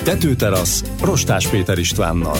Tetőterasz Rostás Péter Istvánnal.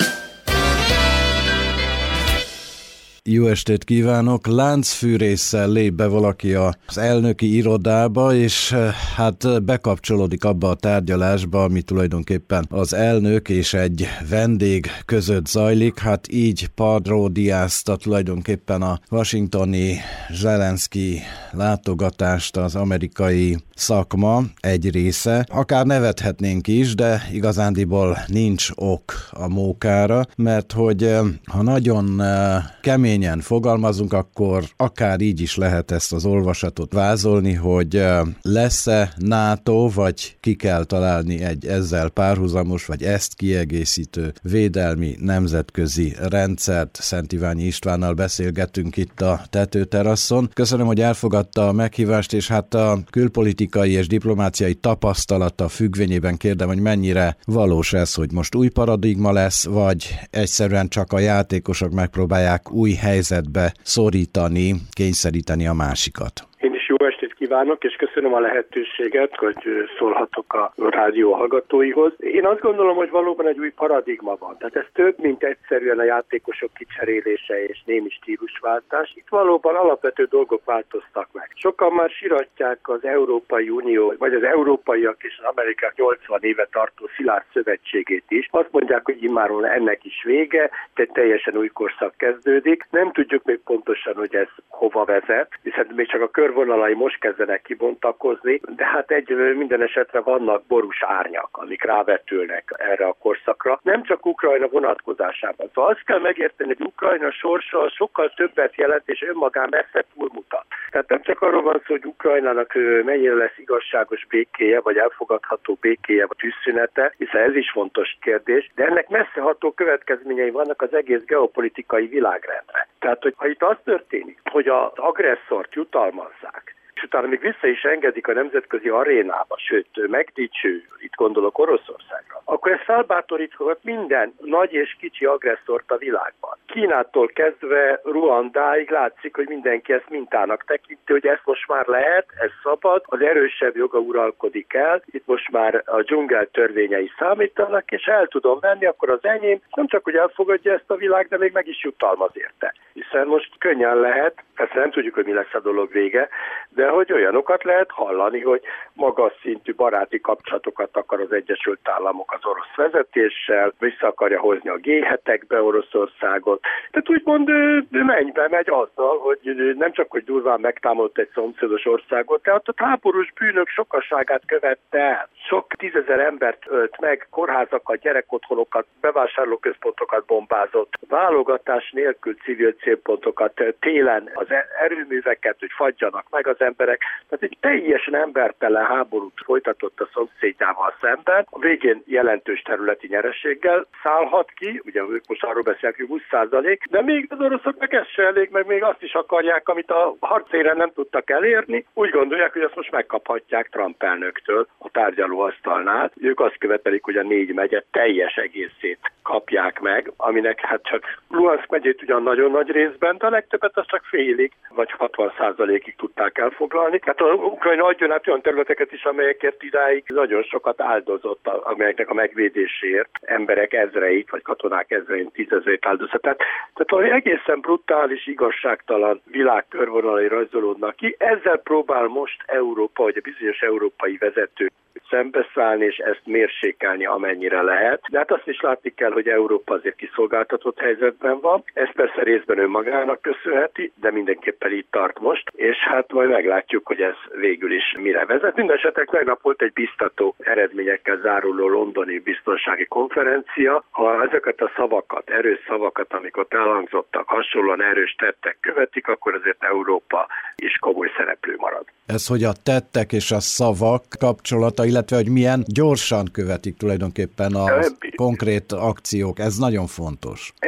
Jó estét kívánok! Láncfűrésszel lép be valaki az elnöki irodába, és hát bekapcsolódik abba a tárgyalásba, ami tulajdonképpen az elnök és egy vendég között zajlik. Hát így paródiázta tulajdonképpen a washingtoni Zelenszky látogatást az amerikai szakma egy része. Akár nevethetnénk is, de igazándiból nincs ok a mókára, mert hogy ha nagyon keményen fogalmazunk, akkor akár így is lehet ezt az olvasatot vázolni, hogy lesz-e NATO, vagy ki kell találni egy ezzel párhuzamos, vagy ezt kiegészítő védelmi nemzetközi rendszert. Szent Iványi Istvánnal beszélgetünk itt a tetőteraszon. Köszönöm, hogy elfogadta a meghívást, és hát a külpolitikai és diplomáciai tapasztalata függvényében kérdem, hogy mennyire valós ez, hogy most új paradigma lesz, vagy egyszerűen csak a játékosok megpróbálják új helyzetbe szorítani, kényszeríteni a másikat. Én is jó estét kívánok, és köszönöm a lehetőséget, hogy szólhatok a rádió hallgatóihoz. Én azt gondolom, hogy valóban egy új paradigma van. Tehát ez több, mint egyszerűen a játékosok kicserélése és némi stílusváltás. Itt valóban alapvető dolgok változtak meg. Sokan már siratják az Európai Unió, vagy az európaiak és az amerikák 80 éve tartó szilárd szövetségét is. Azt mondják, hogy immáron ennek is vége, tehát teljesen új korszak kezdődik. Nem tudjuk még pontosan, hogy ez hova vezet, hiszen még csak a körvonalai most kezdenek kibontakozni, de hát minden esetre vannak borús árnyak, amik rávetülnek erre a korszakra. Nem csak Ukrajna vonatkozásában. Szóval azt kell megérteni, hogy Ukrajna sorsa sokkal többet jelent, és önmagán messze túlmutat. Tehát nem csak arról van szó, hogy Ukrajnának mennyire lesz igazságos békéje, vagy elfogadható békéje, vagy tűzszünete, hiszen ez is fontos kérdés, de ennek messzeható következményei vannak az egész geopolitikai világrendre. Tehát, hogy ha itt az történik, hogy az agresszort jutalmazzák, és utána még vissza is engedik a nemzetközi arénába, sőt, megdicső, itt gondolok Oroszországra, akkor ez felbátoríthat minden nagy és kicsi agresszort a világban. Kínától kezdve Ruandáig látszik, hogy mindenki ezt mintának tekinti, hogy ezt most már lehet, ez szabad, az erősebb joga uralkodik el, itt most már a dzsungel törvényei számítanak, és el tudom venni, akkor az enyém nem csak, hogy elfogadja ezt a világ, de még meg is jutalmaz érte. Hiszen most könnyen lehet, persze nem tudjuk, hogy mi lesz a dolog vége, de hogy olyanokat lehet hallani, hogy magas szintű baráti kapcsolatokat akar az Egyesült Államok az orosz vezetéssel, vissza akarja hozni a G7-ekbe Oroszországot. Tehát úgymond mennybe megy azzal, hogy nem csak, hogy durván megtámadott egy szomszédos országot, de ott a háborús bűnök sokaságát követte el. Sok tízezer embert ölt meg, kórházakat, gyerekotthonokat, bevásárlóközpontokat bombázott, válogatás nélkül civil célpontokat, télen az erőműveket, hogy fagyjanak meg az emberek. Tehát egy teljesen embertelen háborút folytatott a szomszédjával szemben, a végén jelentős területi nyereséggel szállhat ki, ugye most arról beszélünk, hogy 20%, de még az oroszok meg ez se elég, meg még azt is akarják, amit a harcéren nem tudtak elérni, úgy gondolják, hogy azt most megkaphatják Trump elnöktől a tárgyalóasztalnál. Ők azt követelik, hogy a 4 megye teljes egészét kapják meg, aminek hát csak Luhansk megyét ugyan nagyon nagy részben, de a legtöbbet az csak félig, vagy 60%-ig tudták elfoglalni. Hát az Ukrajna adjon át olyan területeket is, amelyekért idáig nagyon sokat áldozott, amelyeknek a megvédéséért emberek ezreit, vagy katonák ezreit, 10 000 áldozatát. Tehát egészen brutális, igazságtalan világ körvonalai rajzolódnak ki. Ezzel próbál most Európa, vagy a bizonyos európai vezető szembeszállni, és ezt mérsékelni, amennyire lehet. De hát azt is látni kell, hogy Európa azért kiszolgáltatott helyzetben van. Ez persze részben önmagának köszönheti, de mindenképpen itt tart most, és hát majd meglátjuk, hogy ez végül is mire vezet. Mindenesetre tegnap volt egy biztató eredményekkel záruló londoni biztonsági konferencia. Ha ezeket a szavakat, erős szavakat, amik ott elhangzottak, hasonlóan erős tettek követik, akkor azért Európa is komoly szereplő marad. Ez, hogy a tettek és a szavak kapcsolata, illetve hogy milyen gyorsan követik tulajdonképpen a konkrét akciók, ez nagyon fontos. Ez így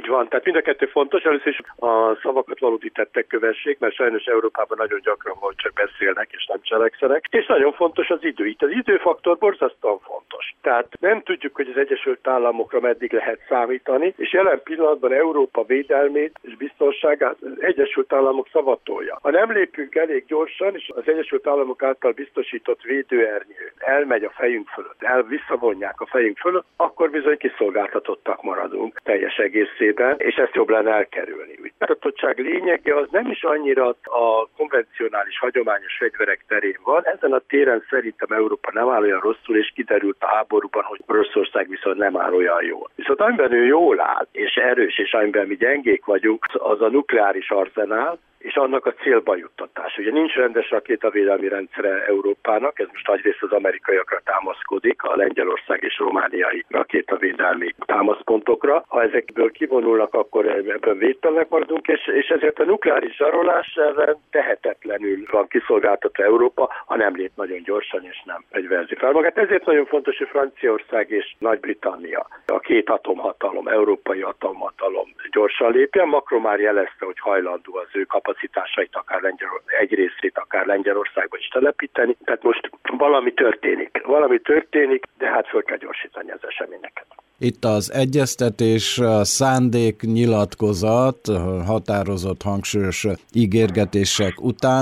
Így van, tehát mind a kettő fontos, először is a szavakat valódi tettek kövessék, mert sajnos Európában nagyon gyakran van, csak beszélnek és nem cselekszenek, és nagyon fontos az idő. Itt az időfaktor borzasztóan fontos. Tehát nem tudjuk, hogy az Egyesült Államokra meddig lehet számítani, és jelen pillanatban Európa védelmét és biztonságát az Egyesült Államok szavatolja. Ha nem lépünk elég gyorsan, és az Egyesült Államok által biztosított védőernyő elmegy a fejünk fölött, visszavonják a fejünk fölött, akkor bizony kiszolgáltatottak maradunk teljes egészében, és ezt jobb lenne elkerülni. A tartottság lényege az nem is annyira a konvencionális, hagyományos fegyverek terén van, ezen a téren szerintem Európa nem áll olyan rosszul, és kiderült a háborúban, hogy Oroszország viszont nem áll olyan jól. Viszont amiben ő jól áll, és erős, és amiben mi gyengék vagyunk, az a nukleáris arzenál, és annak a célba juttatás. Ugye nincs rendes rakétavédelmi rendszere Európának, ez most nagyrészt az amerikaiakra támaszkodik, a lengyelország és romániai rakétavédelmi támaszpontokra. Ha ezekből kivonulnak, akkor ebben védtelenek maradunk, és ezért a nukleáris zsarolás ellen tehetetlenül van kiszolgáltatva Európa, ha nem lép nagyon gyorsan és nem fegyverzi fel magát. Ezért nagyon fontos, hogy Franciaország és Nagy-Britannia, a két atomhatalom, európai atomhatalom gyorsan lépjen. Macron már jelezte, hogy hajlandó az ő kapacitásait egy részét akár Lengyelországba is telepíteni. Tehát most valami történik, de hát föl kell gyorsítani az eseményeket. Itt az egyeztetés, szándéknyilatkozat, határozott hangsúlyos ígérgetések után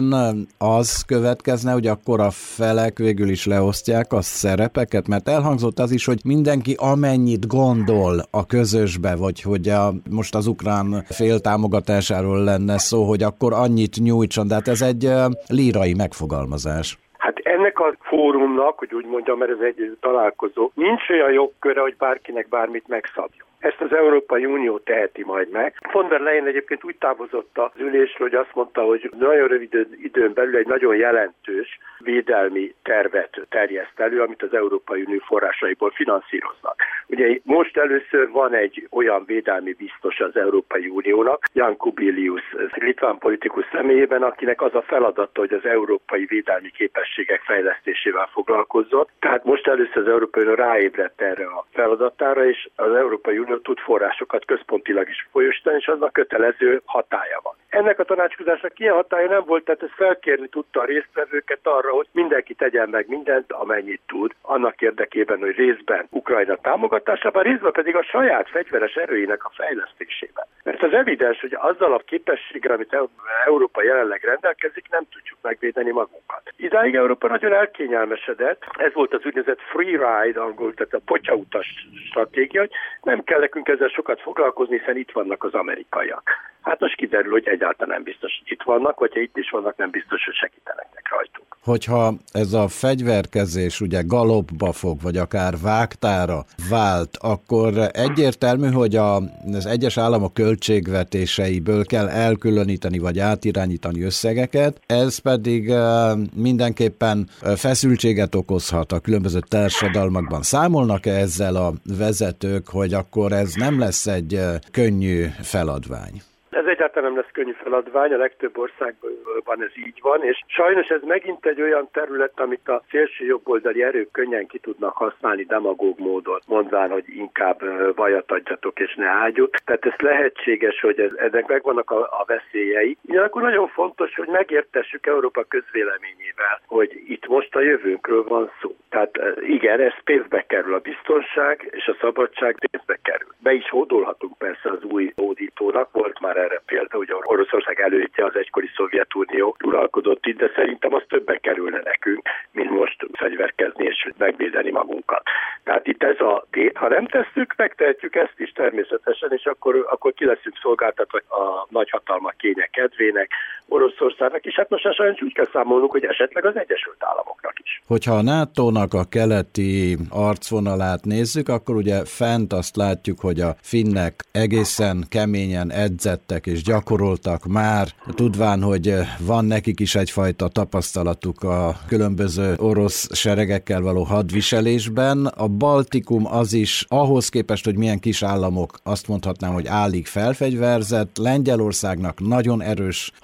az következne, hogy akkor a felek végül is leosztják a szerepeket, mert elhangzott az is, hogy mindenki amennyit gondol a közösbe, vagy hogy most az ukrán fél támogatásáról lenne szó, hogy akkor annyit nyújtson, de hát ez egy lírai megfogalmazás. Hát ennek a fórumnak, hogy úgy mondjam, mert ez egy találkozó, nincs olyan jogköre, hogy bárkinek bármit megszabjon. Ezt az Európai Unió teheti majd meg. Von der Leyen egyébként úgy távozott az ülésről, hogy azt mondta, hogy nagyon rövid időn belül egy nagyon jelentős védelmi tervet terjeszt elő, amit az Európai Unió forrásaiból finanszíroznak. Ugye most először van egy olyan védelmi biztos az Európai Uniónak, Jan Kubilius, litván politikus személyében, akinek az a feladata, hogy az európai védelmi képességek fejlesztésével foglalkozzon. Tehát most először az Európai Unió ráébredt erre a feladatára, és az Európai Unió tud forrásokat központilag is folyósítani, és annak kötelező hatálya van. Ennek a tanácskozásnak ilyen hatálya nem volt, tehát ez felkérni tudta a résztvevőket arra, hogy mindenki tegyen meg mindent, amennyit tud, annak érdekében, hogy részben Ukrajna támogatásában, részben pedig a saját fegyveres erőinek a fejlesztésében. Mert az evidens, hogy azzal a képességgel, amit Európa jelenleg rendelkezik, nem tudjuk megvédeni magunkat. Idáig Európa nagyon elkényelmesedett, ez volt az úgynevezett free ride, angol, tehát a potyautas stratégia, hogy nem kell nekünk ezzel sokat foglalkozni, hiszen itt vannak az amerikaiak. Hát most kiderül, hogy egyáltalán nem biztos, hogy itt vannak, vagy ha itt is vannak, nem biztos, hogy segítenek rajtunk. Hogyha ez a fegyverkezés ugye galopba fog, vagy akár vágtára vált, akkor egyértelmű, hogy az egyes államok költségvetéseiből kell elkülöníteni, vagy átirányítani összegeket, ez pedig mindenképpen feszültséget okozhat a különböző társadalmakban. Számolnak-e ezzel a vezetők, hogy akkor ez nem lesz egy könnyű feladvány? Ez egyáltalán nem lesz könnyű feladvány, a legtöbb országban ez így van, és sajnos ez megint egy olyan terület, amit a szélső jobboldali erők könnyen ki tudnak használni demagóg módon, mondván, hogy inkább vajat adjatok és ne ágyút. Tehát ez lehetséges, hogy ennek megvannak a veszélyei. Ugyanakkor nagyon fontos, hogy megértessük Európa közvéleményével, hogy itt most a jövőnkről van szó. Tehát igen, ez pénzbe kerül, a biztonság és a szabadság pénzbe kerül. Be is hódolhatunk persze az új hódítónak, volt már erre példa, hogy Oroszország elődje az egykori Szovjetunió uralkodott itt, de szerintem az többe kerülne nekünk, mint most fegyverkezni és megvédeni magunkat. Tehát itt ez a tét, ha nem tesszük, megtehetjük ezt is természetesen, és akkor ki leszünk szolgáltatva a nagyhatalmak kénye kedvének, Oroszországnak, és hát most sajnos úgy kell számolnunk, hogy esetleg az Egyesült Államoknak is. Hogyha a NATO-nak a keleti arcvonalát nézzük, akkor ugye fent azt látjuk, hogy a finnek egészen keményen edzettek és gyakoroltak már, tudván, hogy van nekik is egyfajta tapasztalatuk a különböző orosz seregekkel való hadviselésben. A Baltikum az is ahhoz képest, hogy milyen kis államok, azt mondhatnám, hogy állig felfegyverzett. Lengyelországnak nagyon erős hadsereg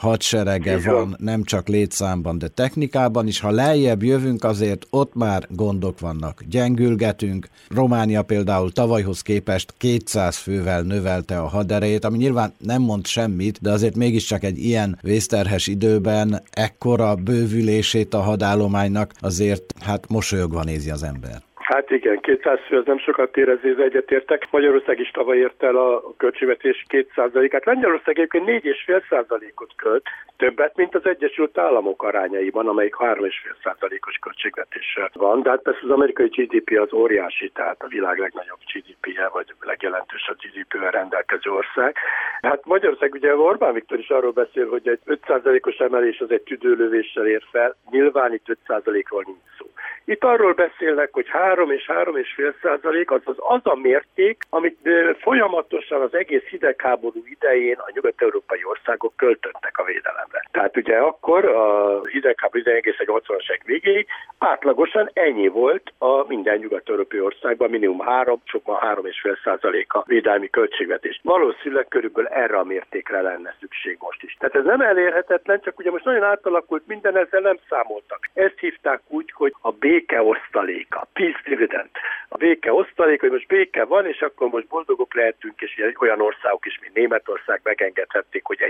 hadserege van, nem csak létszámban, de technikában is. Ha lejjebb jövünk, azért ott már gondok vannak. Gyengülgetünk. Románia például tavalyhoz képest 200 fővel növelte a haderejét, ami nyilván nem mond semmit, de azért mégiscsak egy ilyen vészterhes időben ekkora bővülését a hadállománynak azért mosolyogva nézi az ember. Hát igen, 200 fő, az nem sokat ér, ezért egyetértek. Magyarország is tavaly ért el a költségvetés 2%-át. Lengyelország egyébként 4,5%-ot költ, többet, mint az Egyesült Államok arányaiban, amelyik 3,5%-os költségvetéssel van. De hát persze az amerikai GDP az óriási, tehát a világ legnagyobb GDP-je, vagy legjelentősebb GDP-vel rendelkező ország. Hát Magyarország, ugye Orbán Viktor is arról beszél, hogy egy 5%-os emelés az egy tüdőlövéssel ér fel, nyilván itt 5%-ról nincs szó. Itt arról beszélnek, hogy 3 és 3,5% az a mérték, amit folyamatosan az egész hidegháború idején a nyugat-európai országok költöttek a védelemre. Tehát ugye akkor a hidegháború idején egészen 80-as évek végéig átlagosan ennyi volt a minden nyugat-európai országban, minimum 3, sokban 3,5% a védelmi költségvetés. Valószínűleg körülbelül erre a mértékre lenne szükség most is. Tehát ez nem elérhetetlen, csak ugye most nagyon átalakult minden, ezzel nem számoltak. Ezt hívták úgy, hogy a békeosztaléka, peace dividend. A békeosztalék, hogy most béke van, és akkor most boldogok lehetünk, és olyan országok is, mint Németország megengedhették, hogy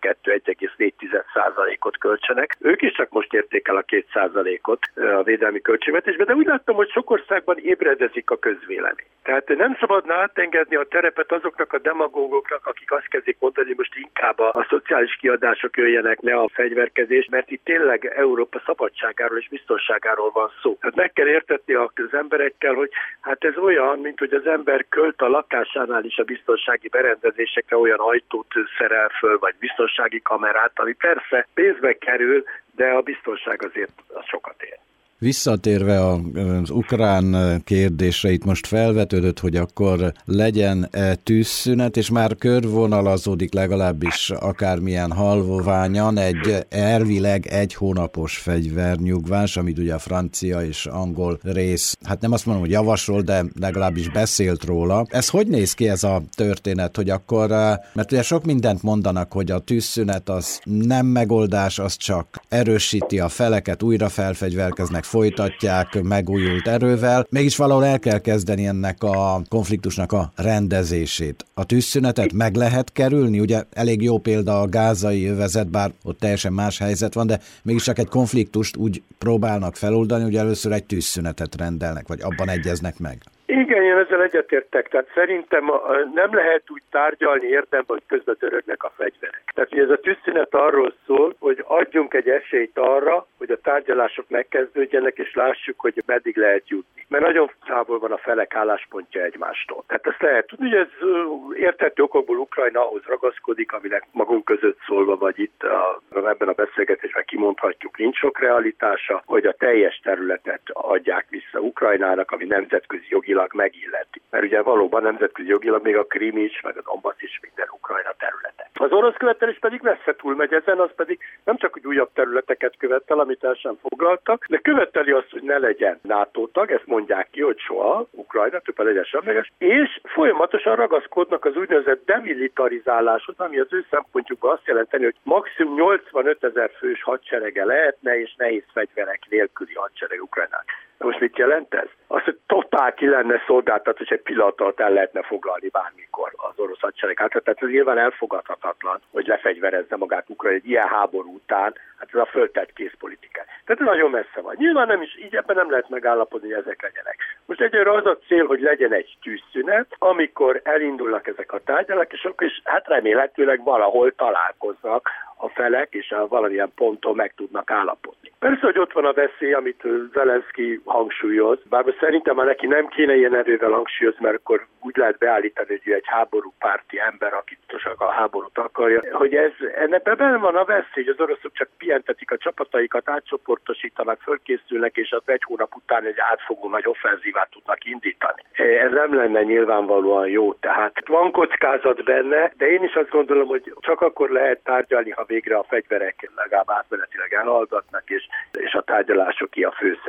1,2-1,4%-ot költsenek. Ők is csak most érték el a 2%-ot a védelmi költségvetésbe, de úgy láttam, hogy sok országban ébredezik a közvélemény. Tehát nem szabadna átengedni a terepet azoknak a demagógoknak, akik azt kezdik mondani, hogy most inkább a szociális kiadások jöjjenek le a fegyverkezés, mert itt tényleg Európa szabadságáról és biztonságáról van szó. Tehát meg kell értetni az emberekkel, hogy hát ez olyan, mint hogy az ember költ a lakásánál is a biztonsági berendezésekre, olyan ajtót szerel föl, vagy biztonsági kamerát, ami persze pénzbe kerül, de a biztonság azért az sokat ér. Visszatérve az ukrán kérdésre, itt most felvetődött, hogy akkor legyen tűzszünet, és már körvonalazódik legalábbis akármilyen halvoványan egy elvileg 1 hónapos fegyvernyugvás, amit ugye a francia és angol rész, hát nem azt mondom, hogy javasol, de legalábbis beszélt róla. Ez hogy néz ki ez a történet, hogy akkor, mert ugye sok mindent mondanak, hogy a tűzszünet az nem megoldás, az csak erősíti a feleket, újra felfegyverkeznek, folytatják megújult erővel. Mégis valahol el kell kezdeni ennek a konfliktusnak a rendezését. A tűzszünetet meg lehet kerülni? Ugye elég jó példa a gázai övezet, bár ott teljesen más helyzet van, de mégis csak egy konfliktust úgy próbálnak feloldani, hogy először egy tűzszünetet rendelnek, vagy abban egyeznek meg. Igen, én ezzel egyetértek. Tehát szerintem nem lehet úgy tárgyalni érdemben, hogy közben törögnek a fegyverek. Tehát ez a tűzszünet arról szól, hogy adjunk egy esélyt arra, hogy a tárgyalások megkezdődjenek, és lássuk, hogy meddig lehet jutni. Mert nagyon távol van a felek álláspontja egymástól. Tehát ezt lehet tudni, hogy ez érthető okokból Ukrajna ahhoz ragaszkodik, aminek magunk között szólva, vagy itt ebben a beszélgetésben kimondhatjuk, nincs sok realitása, hogy a teljes területet adják vissza Ukrajnának, ami nemzetközi jogilag megilleti. Mert ugye valóban nemzetközi jogilag még a Krím is, meg a Donbass is minden Ukrajna területe. Az orosz követelés pedig messze túlmegy ezen, az pedig nem csak hogy újabb területeket követel, amit el sem foglaltak, de követeli azt, hogy ne legyen NATO tag, ezt mondják ki, hogy soha Ukrajna, többet legyen semleges, és folyamatosan ragaszkodnak az úgynevezett demilitarizáláshoz, ami az ő szempontjukban azt jelenteni, hogy maximum 85 000 fős hadserege lehetne, és nehéz fegyverek nélküli hadsereg Ukrajnának. Most mit jelent ez? Az, hogy totál ki lenne szolgáltatva, és egy pillanat alatt el lehetne foglalni bármikor az orosz hadsereg. Tehát ez nyilván elfogadhatatlan, hogy lefegyverezze magát Ukrajna egy ilyen háború után, hát ez a föltett készpolitika. Tehát nagyon messze van. Nyilván nem is, így ebben nem lehet megállapodni, hogy ezek legyenek. Most egyre az a cél, hogy legyen egy tűzszünet, amikor elindulnak ezek a tárgyalások, és akkor is hát remélhetőleg valahol találkoznak a felek, és valamilyen ponton meg tudnak állapodni. Persze, hogy ott van a veszély, amit Zelenszky hangsúlyoz, bár szerintem már neki nem kéne ilyen erővel hangsúlyozni, mert akkor úgy lehet beállítani, hogy egy háborúpárti ember, aki csak a háborút akarja, hogy ennek benne van a veszély, hogy az oroszok csak pihentetik a csapataikat, átcsoportosítanak, fölkészülnek, és az 1 hónap után egy átfogó nagy offenzívát tudnak indítani. Ez nem lenne nyilvánvalóan jó, tehát van kockázat benne, de én is azt gondolom, hogy csak akkor lehet tárgyalni, ha végre a fegyverek legalább átmenetileg elhallgatnak, és a tárgyalásoké a főszerep.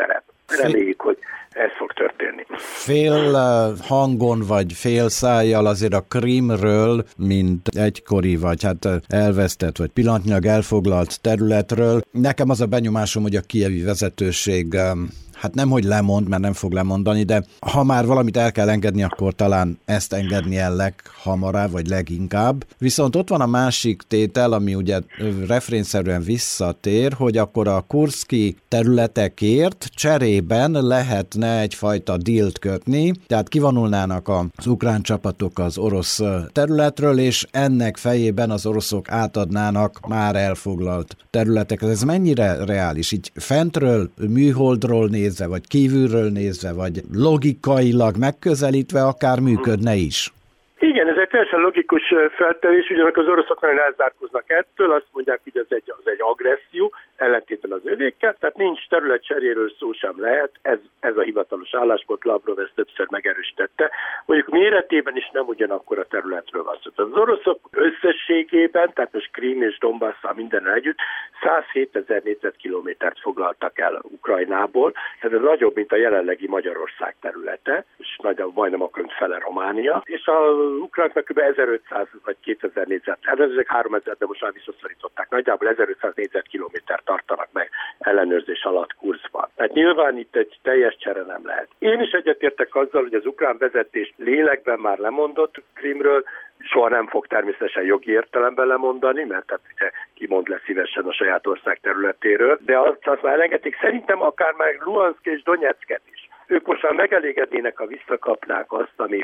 Reméljük, hogy ez fog történni. Fél hangon vagy fél szájjal azért a Krímről, mint egykori, vagy hát elvesztett, vagy pillanatnyilag elfoglalt területről. Nekem az a benyomásom, hogy a kijevi vezetőség hát nemhogy lemond, mert nem fog lemondani, de ha már valamit el kell engedni, akkor talán ezt engedni el leghamarabb, vagy leginkább. Viszont ott van a másik tétel, ami ugye refrénszerűen visszatér, hogy akkor a kurszki területekért cserében lehetne egyfajta dílt kötni, tehát kivonulnának az ukrán csapatok az orosz területről, és ennek fejében az oroszok átadnának már elfoglalt területeket. Ez mennyire reális? Így fentről, műholdról nézve, vagy kívülről nézve, vagy logikailag megközelítve akár működne is? Igen, ez egy teljesen logikus feltevés, ugyanakkor az oroszok nagyon elzárkóznak ettől, azt mondják, hogy ez egy agresszió, ellentétben az övékkel, tehát nincs területcseréről szó sem lehet, ez a hivatalos álláspont, Lavrov ezt többször megerősítette, mondjuk méretében is nem ugyanakkor a területről van szó. Az oroszok összességében, tehát most Krím és Donbasszal minden együtt 107 000 négyzetkilométert foglaltak el Ukrajnából, tehát ez nagyobb, mint a jelenlegi Magyarország területe, és nagyobb, majdnem a fele Románia, és a ukránoknak kb. 1500 vagy 2000 négyzet, ezek 3000, de most már visszaszorították, nagyjából 1500 négyzetkilométert tartanak meg ellenőrzés alatt Kurszkban. Tehát nyilván itt egy teljes csere nem lehet. Én is egyetértek azzal, hogy az ukrán vezetés lélekben már lemondott Krímről, soha nem fog természetesen jogi értelemben lemondani, mert tehát ugye kimond le szívesen a saját ország területéről, de azt már elengedték, szerintem akár meg Luhanszk és Donyecket is. Ők most már megelégednének, ha visszakapnák azt, ami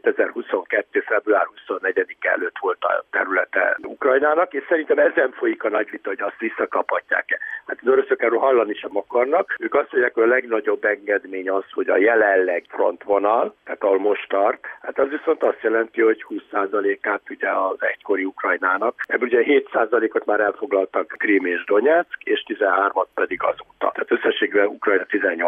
2022. február 24 előtt volt a területe Ukrajnának, és szerintem ezen folyik a nagy vita, hogy azt visszakaphatják-e. Hát az oroszok erről hallani sem akarnak. Ők azt mondják, hogy a legnagyobb engedmény az, hogy a jelenleg frontvonal, tehát ahol most tart, hát az viszont azt jelenti, hogy 20%-át ugye az egykori Ukrajnának. Ebből ugye 7%-ot már elfoglaltak Krím és Donyeck, és 13-at pedig azóta. Tehát összességben Ukrajna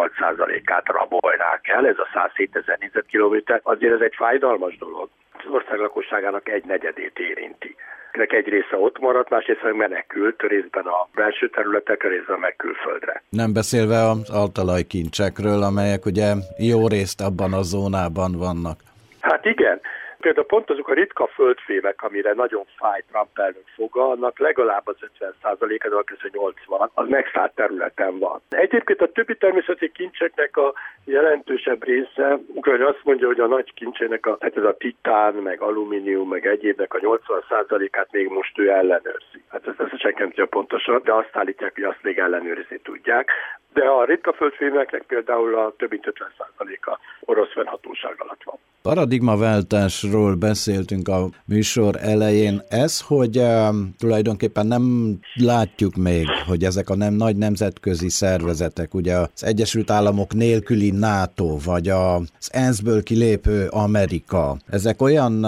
18%-át rabolnák el, ez a 107 000 négyzetkilométer. Azért ez egy fájdalmas dolog. Az ország lakosságának 1/4 érinti. Egy része ott maradt, másrészt meg menekült, részben a belső területekre, részben meg külföldre. Nem beszélve az altalajkincsekről, amelyek ugye jó részt abban a zónában vannak. Hát igen. Például pont azok a ritka földfémek, amire nagyon fáj Trump elnök foga, annak legalább az 50%-a, de akár 80, az megszállt területen van. Egyébként a többi természeti kincseknek a jelentősebb része, Ukrajna azt mondja, hogy a nagy kincsének, hát ez a titán, meg alumínium, meg egyébnek a 80%-át még most ő ellenőrzi. Hát ezt senki nem tudja pontosan, de azt állítják, hogy azt még ellenőrizni tudják. De a ritka földfémeknek például a több mint 50%-a orosz fennhatóság alatt van. Paradigmaváltásról beszéltünk a műsor elején. Ez, hogy tulajdonképpen nem látjuk még, hogy ezek a nagy nemzetközi szervezetek, ugye az Egyesült Államok nélküli NATO, vagy az ENSZ-ből kilépő Amerika, ezek olyan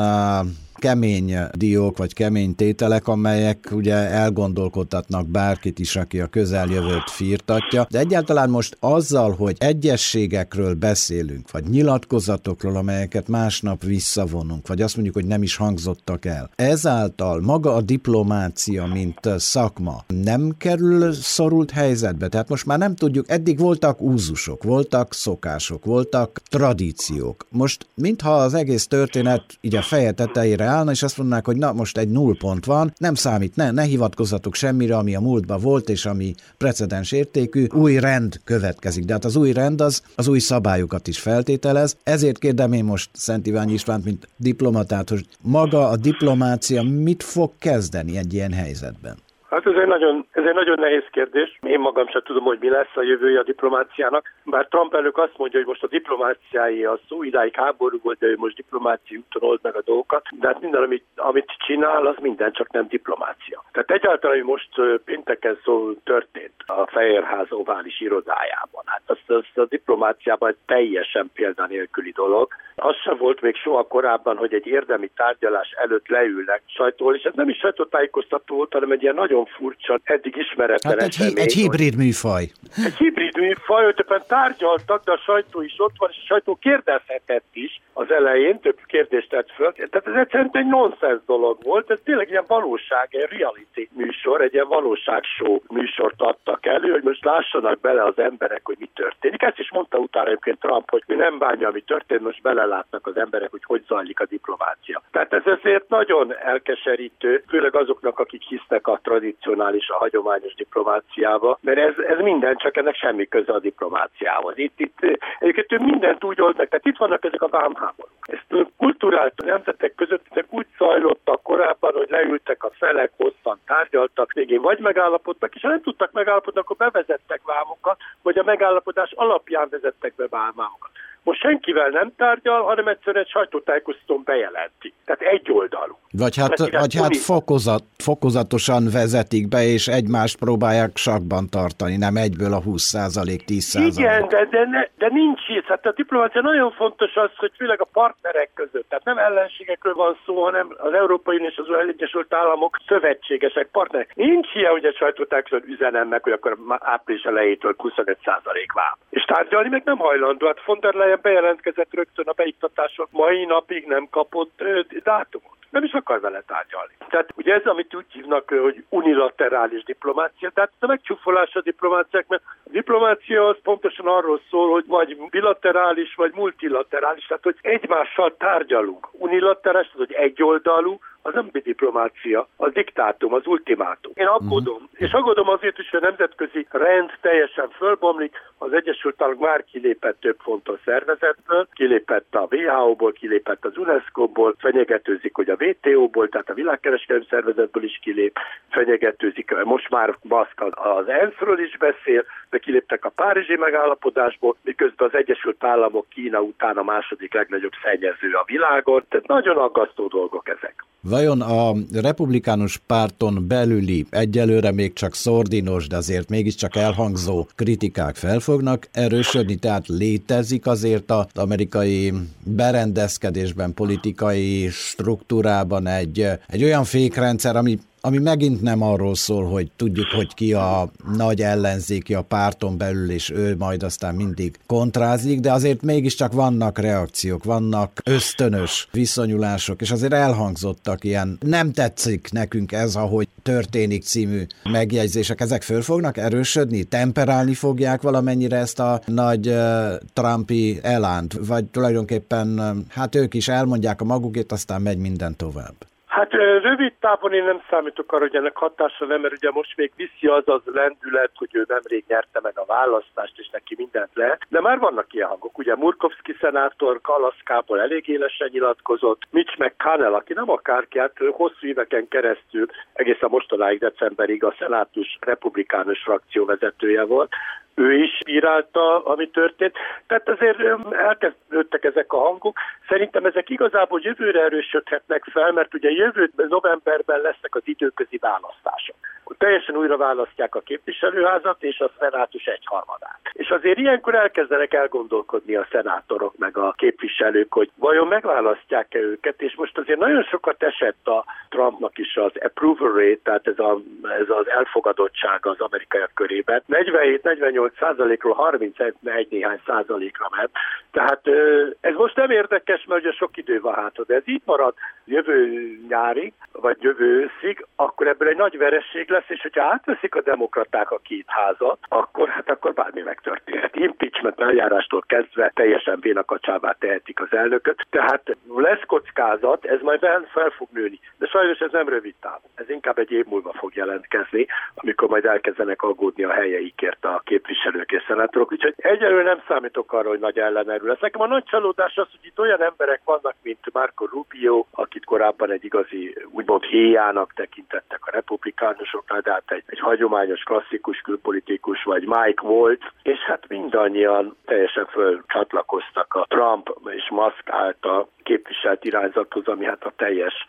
kemény diók, vagy kemény tételek, amelyek ugye elgondolkodtatnak bárkit is, aki a közeljövőt firtatja. De egyáltalán most azzal, hogy egyességekről beszélünk, vagy nyilatkozatokról, amelyeket másnap visszavonunk, vagy azt mondjuk, hogy nem is hangzottak el. Ezáltal maga a diplomácia, mint szakma nem kerül szorult helyzetbe. Tehát most már nem tudjuk, eddig voltak úzusok, voltak szokások, voltak tradíciók. Most mintha az egész történet így a feje tetejére állna, és azt mondanák, hogy na most egy nullpont van, nem számít, ne hivatkozzatok semmire, ami a múltban volt, és ami precedens értékű, új rend következik. De hát az új rend az új szabályokat is feltételez. Ezért kérdem én most Szent Iványi Istvánt, mint diplomatát, hogy maga a diplomácia mit fog kezdeni egy ilyen helyzetben? Hát ez egy nagyon nehéz kérdés. Én magam sem tudom, hogy mi lesz a jövője a diplomáciának. Bár Trump elnök azt mondja, hogy most a diplomáciái a szó, idáig háború volt, de ő most diplomáciai úton old meg a dolgokat. De hát minden, amit csinál, az minden csak nem diplomácia. Tehát egyáltalán, ami most pénteken történt a Fehérház ovális irodájában. Hát az a diplomáciában egy teljesen példanélküli dolog. az sem volt még soha korábban, hogy egy érdemi tárgyalás előtt leülnek sajtóval, és ez nem is sajtótájékoztató volt, hanem egy ilyen nagyon furcsa, eddig ismeretlen esemény. Egy hibrid műfaj. Egy hibrid műfaj, hogy többen tárgyaltak, de a sajtó is ott van, és a sajtó kérdezhetett is az elején, több kérdést tett föl. Tehát ez egyszerűen egy nonsens dolog volt, ez tényleg ilyen valóság, egy reality műsor, egy ilyen valóságshow műsort adtak elő, hogy most lássanak bele az emberek, hogy mi történik. Ezt is mondta utána egyébként Trump, hogy mi nem bánja, ami történt, most belelátnak az emberek, hogy zajlik a diplomácia. Tehát ez azért nagyon elkeserítő, főleg azoknak, akik hisznek a tradicionális, a hagyományos diplomáciába, mert ez minden, csak ennek semmi köze a diplomáciához. Itt egyébként mindent úgy old meg, tehát itt vannak ezek a vámháborúk. Ezt kulturált nemzetek között úgy zajlottak korábban, hogy leültek a felek, hosszan tárgyaltak, végén vagy megállapodtak, és ha nem tudtak megállapodni, akkor bevezettek vámokat, vagy a megállapodás alapján vezettek be vámokat. Most senkivel nem tárgyal, hanem egyszerűen egy sajtótájékoztatón bejelenti. Tehát egyoldalú. Vagy hát fokozatosan vezetik be, és egymást próbálják sakkban tartani, nem egyből a 20%, 10%. Igen, de nincs így. Hát a diplomácia nagyon fontos az, hogy főleg a partnerek között, tehát nem ellenségekről van szó, hanem az Európai Unió és az Egyesült Államok szövetségesek, partnerek. Nincs ilyen, hogy egy sajtótájékoztatón üzenem meg, hogy akkor április elejétől 25% vám. És tárgyalni meg nem hajlandó. Hát von der Leyen bejelentkezett rögtön a beiktatások, mai napig nem kapott dátumot. Nem is akar vele tárgyalni. Tehát ugye ez, amit úgy hívnak, hogy unilaterális diplomácia, tehát a megcsúfolás a diplomáciák, mert a diplomácia az pontosan arról szól, hogy vagy bilaterális, vagy multilaterális, tehát hogy egymással tárgyalunk. Unilaterális, az, hogy egyoldalú, az nem diplomácia, az diktátum, az ultimátum. Én aggódom. És aggódom azért is, hogy a nemzetközi rend teljesen fölbomlik. Az Egyesült Államok már kilépett több fontos szervezetből, kilépett a WHO-ból, kilépett az UNESCO-ból, fenyegetőzik, hogy a WTO-ból, tehát a világkereskedelmi szervezetből is kilép, fenyegetőzik, most már Musk az ENSZ-ről is beszél, de kiléptek a párizsi megállapodásból, miközben az Egyesült Államok Kína után a második legnagyobb szennyező a világon. Tehát nagyon aggasztó dolgok ezek. Vajon a republikánus párton belüli, egyelőre még csak szordinos, de azért mégiscsak elhangzó kritikák fel fognak erősödni, tehát létezik azért az amerikai berendezkedésben, politikai struktúrában egy olyan fékrendszer, ami megint nem arról szól, hogy tudjuk, hogy ki a nagy ellenzéki a párton belül, és ő majd aztán mindig kontrázik, de azért mégiscsak vannak reakciók, vannak ösztönös viszonyulások, és azért elhangzottak ilyen nem tetszik nekünk ez, ahogy történik című megjegyzések. Ezek föl fognak erősödni? Temperálni fogják valamennyire ezt a nagy Trumpi elánt? Vagy tulajdonképpen hát ők is elmondják a magukét, aztán megy minden tovább? Hát rövid távon én nem számítok arra, hogy ennek hatása nem, mert ugye most még viszi az lendület, hogy ő nemrég nyerte meg a választást, és neki mindent lehet. De már vannak ilyen hangok. Ugye Murkowski szenátor Alaszkából elég élesen nyilatkozott, Mitch McConnell, aki nem akárki, hát hosszú éveken keresztül, egészen mostanáig decemberig a szenátus republikánus frakció vezetője volt, ő is bírálta, ami történt. Tehát azért elkezdődtek ezek a hangok. Szerintem ezek igazából jövőre erősödhetnek fel, mert ugye jövő novemberben lesznek az időközi választások. Teljesen újra választják a képviselőházat és a szenátus egyharmadát. És azért ilyenkor elkezdenek elgondolkodni a szenátorok meg a képviselők, hogy vajon megválasztják-e őket, és most azért nagyon sokat esett a Trumpnak is az approval rate, tehát ez az elfogadottság az amerikaiak körében. 47-48%-ról 31 néhány százalékra ment. Tehát ez most nem érdekes, mert ugye sok idő van hátra, de ez így marad jövő nyárig, vagy jövő őszig, akkor ebből egy nagy vereség lesz, és hogyha átveszik a demokraták a két házat, akkor bármi megtörténhet. Impeachment eljárástól kezdve teljesen bénakacsává tehetik az elnököt. Tehát lesz kockázat, ez majd fel fog nőni. De sajnos ez nem rövid táv. Ez inkább egy év múlva fog jelentkezni, amikor majd elkezdenek aggódni a helyeikért a képviselők és szenátorok. Úgyhogy egyelőre nem számítok arra, hogy nagy ellenerő lesz. Nekem a nagy csalódás az, hogy itt olyan emberek vannak, mint Marco Rubio, akit korábban egy igazi, úgymond héjának tekintettek a republikánusoknál, de hát egy hagyományos, klasszikus külpolitikus, vagy Mike volt, és hát mindannyian teljesen fölcsatlakoztak a Trump és Musk által képviselt irányzathoz, ami hát a teljes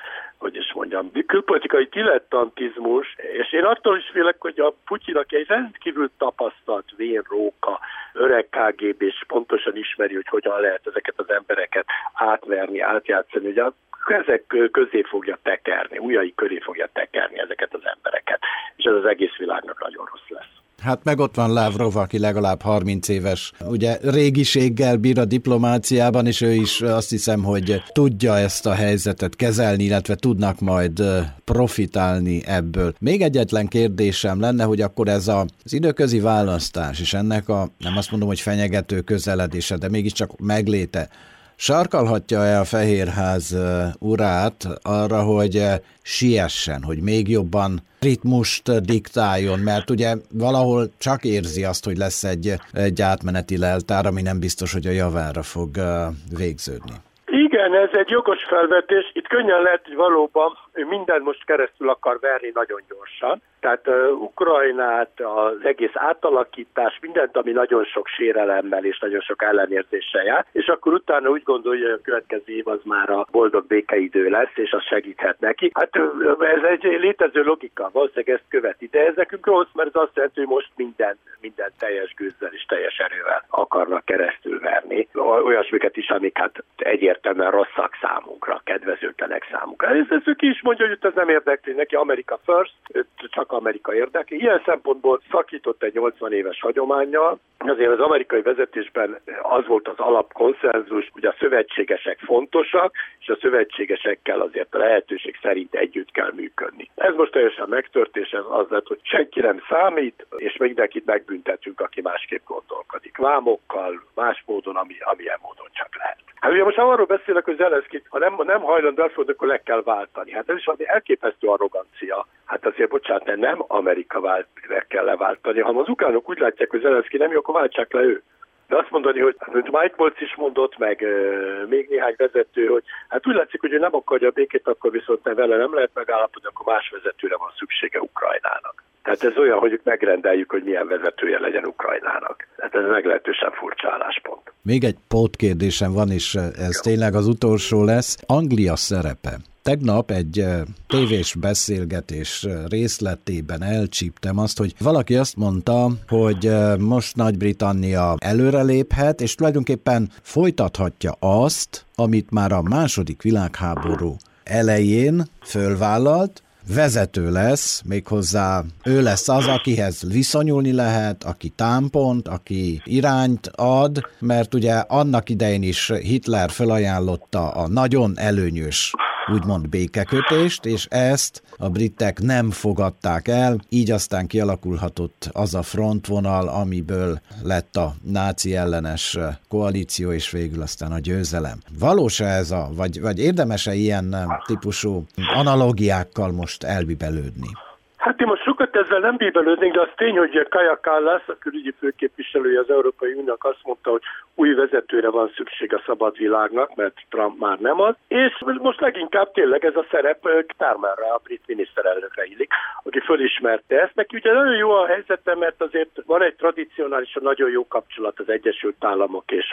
hogy is mondjam, külpolitikai dilettantizmus, és én attól is félek, hogy a Putyin, aki egy rendkívül tapasztalt, vénróka, öreg KGB-s pontosan ismeri, hogy hogyan lehet ezeket az embereket átverni, átjátszani, ugye ezek közé fogja tekerni, ujjai köré fogja tekerni ezeket az embereket, és ez az egész világnak nagyon rossz lesz. Hát meg ott van Lavrov, aki legalább 30 éves, ugye régiséggel bír a diplomáciában, és ő is azt hiszem, hogy tudja ezt a helyzetet kezelni, illetve tudnak majd profitálni ebből. Még egyetlen kérdésem lenne, hogy akkor ez az időközi választás, és ennek nem azt mondom, hogy fenyegető közeledése, de mégiscsak megléte, sarkalhatja-e a Fehérház urát arra, hogy siessen, hogy még jobban ritmust diktáljon, mert ugye valahol csak érzi azt, hogy lesz egy átmeneti leltár, ami nem biztos, hogy a javára fog végződni. Igen, ez egy jogos felvetés. Itt könnyen lehet, hogy valóban mindent most keresztül akar verni nagyon gyorsan. Tehát Ukrajnát, az egész átalakítás, mindent, ami nagyon sok sérelemmel és nagyon sok ellenérzéssel jár, és akkor utána úgy gondolja, hogy a következő év az már a boldog békeidő lesz, és az segíthet neki. Hát ez egy létező logika, valószínűleg ezt követi, de ez nekünk rossz, mert ez azt jelenti, hogy most minden teljes gőzzel és teljes erővel akarnak keresztül verni. Olyasmiket is, amik hát egyértelműen rosszak számunkra, kedvezőtlenek számunkra. Ez ő ki is mondja, hogy ez nem érdekli neki, America first, csak Amerika érdekli. Ilyen szempontból szakított egy 80 éves hagyománnyal. Azért az amerikai vezetésben az volt az alapkonszenzus, hogy a szövetségesek fontosak, és a szövetségesekkel azért a lehetőség szerint együtt kell működni. Ez most teljesen megtört, és ez az lett, hogy senki nem számít, és mindenkit megbüntetünk, aki másképp gondolkodik. Vámokkal, más módon, amilyen módon csak lehet. Hát ugye most arról beszélek, hogy Zelenszkit, ha nem hajlandó elfogadni, akkor le kell váltani. Hát ez is valami elképesztő arrogancia. Hát azért, bocsánat, nem Amerika kell leváltani, hanem az ukránok úgy látják, hogy Zelenszky nem jó, akkor váltsák le ő. De azt mondani, hogy mint Mike Waltz is mondott, meg még néhány vezető, hogy hát úgy látszik, hogy ő nem akarja a békét, akkor viszont vele nem lehet megállapodni, akkor más vezetőre van szüksége Ukrajnának. Tehát ez olyan, hogy megrendeljük, hogy milyen vezetője legyen Ukrajnának. Tehát ez meglehetősen furcsa álláspont. Még egy pótkérdésem van, és ez tényleg az utolsó lesz. Anglia szerepe. Tegnap egy tévés beszélgetés részletében elcsíptem azt, hogy valaki azt mondta, hogy most Nagy-Britannia előreléphet, és tulajdonképpen folytathatja azt, amit már a második világháború elején fölvállalt, vezető lesz, méghozzá ő lesz az, akihez viszonyulni lehet, aki támpont, aki irányt ad, mert ugye annak idején is Hitler felajánlotta a nagyon előnyös úgymond békekötést, és ezt a britek nem fogadták el, így aztán kialakulhatott az a frontvonal, amiből lett a náci ellenes koalíció, és végül aztán a győzelem. Valós-e ez vagy érdemes-e ilyen típusú analógiákkal most elbibelődni? Hát én most sokat ezzel nem bíbelődnék, de az tény, hogy Kaja Kallas, a külügyi főképviselője az Európai Uniónak azt mondta, hogy új vezetőre van szükség a szabad világnak, mert Trump már nem az, és most leginkább tényleg ez a szerep Starmerre, a brit miniszterelnökre illik, aki fölismerte ezt. Neki ugye nagyon jó a helyzete, mert azért van egy tradicionálisan nagyon jó kapcsolat az Egyesült Államok és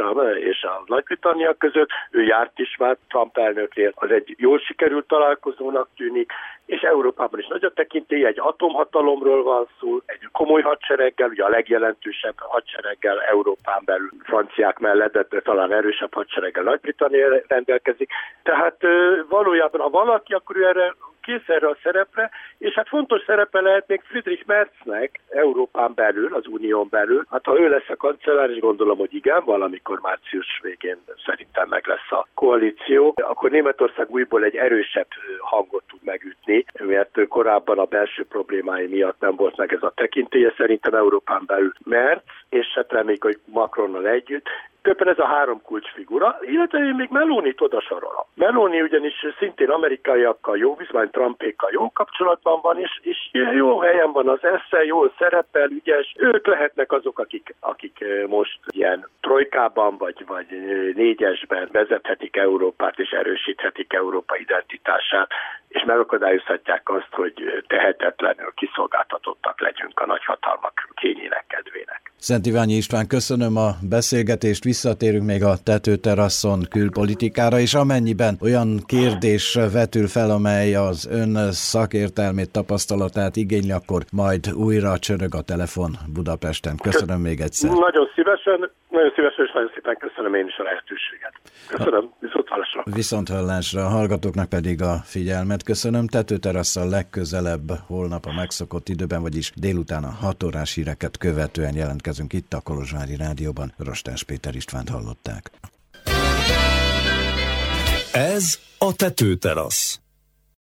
a Nagy-Britannia között. Ő járt is már Trump elnöknél, az egy jól sikerült találkozónak tűnik, és Európában is nagy a tekintély, egy atomhatalomról van szó, egy komoly hadsereggel, ugye a legjelentősebb hadsereggel Európán belül, franciák mellett, de talán erősebb hadsereggel Nagy-Britannia rendelkezik. Tehát valójában, ha valaki, akkor ő kész erre a szerepre, és hát fontos szerepe lehet még Friedrich Merznek Európán belül, az Unión belül. Hát ha ő lesz a kancellár, és gondolom, hogy igen, valamikor március végén szerintem meg lesz a koalíció, akkor Németország újból egy erősebb hangot tud megütni, mert korábban a belső problémái miatt nem volt meg ez a tekintélye, szerintem Európán belül Merz, és hát reméljük, hogy Macronnal együtt. Többen ez a három kulcsfigura, illetve én még Melonit oda sorolom. Meloni ugyanis szintén amerikaiakkal jó, viszont Trumpékkal jó kapcsolatban van, és jó helyen van az esze, jól szerepel, ügyes. Ők lehetnek azok, akik most ilyen trojkában vagy négyesben vezethetik Európát, és erősíthetik Európa identitását, és megakadályozhatják azt, hogy tehetetlenül kiszolgáltatottak legyünk a nagyhatalmak kényének kedvének. Szent Iványi István, köszönöm a beszélgetést, visszatérünk még a tetőteraszon külpolitikára, és amennyiben olyan kérdés vetül fel, amely az ön szakértelmét, tapasztalatát igényli, akkor majd újra csörög a telefon Budapesten. Köszönöm még egyszer. Nagyon szívesen, és nagyon szépen köszönöm én is a lehetőséget. Köszönöm, viszonthallásra. Viszonthallásra, a hallgatóknak pedig a figyelmet köszönöm. Tetőterasszal legközelebb holnap a megszokott időben, vagyis délután a 6 órás híreket követően jelentkezünk itt a Kolozsvári Rádióban. Rostás Péter Istvánt hallották. Ez a Tetőterasz.